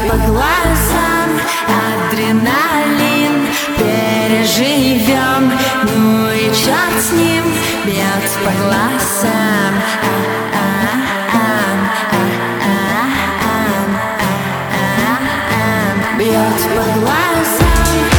по глазам, адреналин переживем. Ну и черт с ним, бьет по глазам. Бьет по глазам.